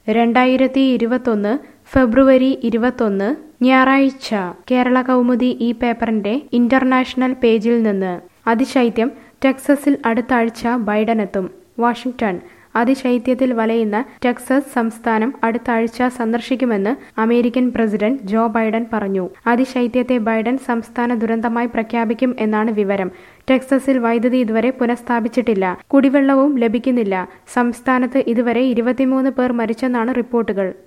2021 ഫെബ്രുവരി 21 ഞായറാഴ്ച കേരള കൗമുദി ഈ പേപ്പറിന്റെ ഇന്റർനാഷണൽ പേജിൽ നിന്ന് അതിശൈത്യം ടെക്സസിൽ അടുത്ത ആഴ്ച ബൈഡനെത്തും. വാഷിംഗ്ടൺ. അതിശൈത്യത്തിൽ വലയുന്ന ടെക്സസ് സംസ്ഥാനം അടുത്ത ആഴ്ച സന്ദർശിക്കുമെന്ന് അമേരിക്കൻ പ്രസിഡന്റ് ജോ ബൈഡൻ പറഞ്ഞു. അതിശൈത്യത്തെ ബൈഡൻ സംസ്ഥാന ദുരന്തമായി പ്രഖ്യാപിക്കും എന്നാണ് വിവരം. ടെക്സസിൽ വൈദ്യുതി ഇതുവരെ പുനഃസ്ഥാപിച്ചിട്ടില്ല. കുടിവെള്ളവും ലഭിക്കുന്നില്ല. സംസ്ഥാനത്ത് ഇതുവരെ 23 പേർ മരിച്ചെന്നാണ് റിപ്പോർട്ടുകൾ.